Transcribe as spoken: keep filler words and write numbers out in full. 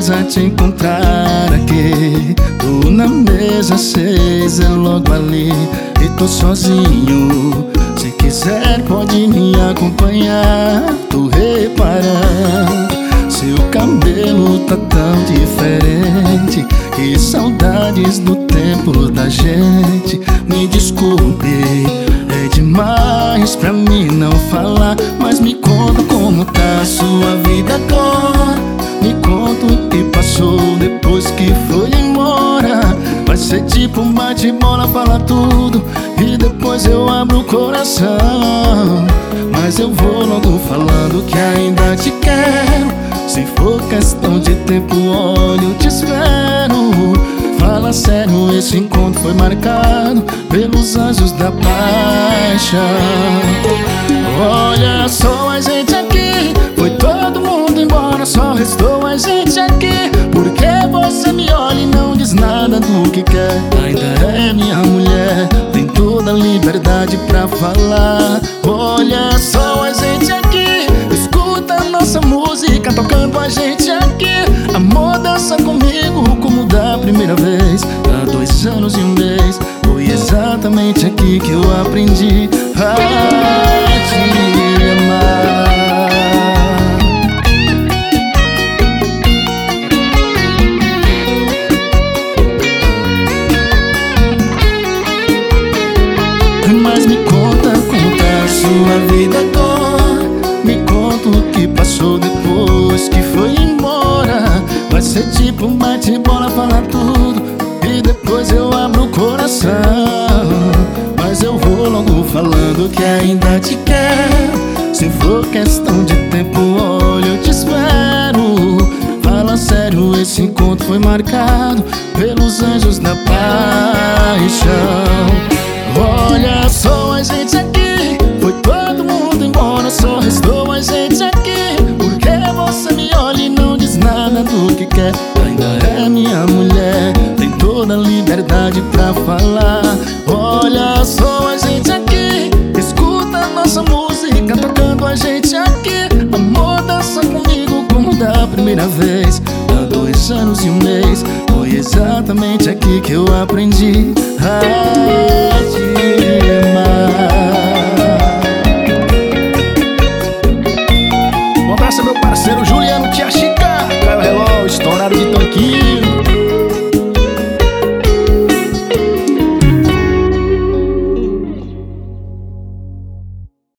surpresa te encontrar aqui. Tô na mesa seis, é logo ali, e tô sozinho. Se quiser pode me acompanhar. Tô reparando, seu cabelo tá tão diferente. Que saudades do tempo da gente. Me desculpe, é demais pra mim não falar, mas me conta como tá a sua vida agora. Me conta o que passou depois que foi embora. Vai ser tipo um bate-bola, fala tudo e depois eu abro o coração. Mas eu vou logo falando que ainda te quero. Se for questão de tempo, olha, eu te espero. Fala sério, esse encontro foi marcado pelos anjos da paixão. Olha só a gente aqui, foi todo mundo embora, só restou a gente aqui. Porque você me olha e não diz nada do que quer. Ainda é minha mulher, tem toda a liberdade pra falar. Olha só a gente aqui, escuta a nossa música tocando a gente aqui. Amor, dança comigo como da primeira vez. Há dois anos e um mês, foi exatamente aqui que eu aprendi a te amar. Mas me conta como tá a sua vida agora. Me conta o que passou depois que foi embora. Vai ser tipo um bate-bola, falar tudo e depois eu abro o coração. Mas eu vou logo falando que ainda te quero. Se for questão de tempo, olha, eu te espero. Fala sério, esse encontro foi marcado pelos anjos da paixão. Olha só a gente aqui, foi todo mundo embora, só restou a gente aqui. Porque você me olha e não diz nada do que quer. Ainda é minha mulher, tem toda a liberdade pra falar. Olha só a gente aqui, escuta a nossa música tocando a gente aqui. Amor, dança comigo como da primeira vez. Há dois anos e um mês, foi exatamente aqui que eu aprendi a te amar. Um abraço, meu parceiro Juliano Tiachi.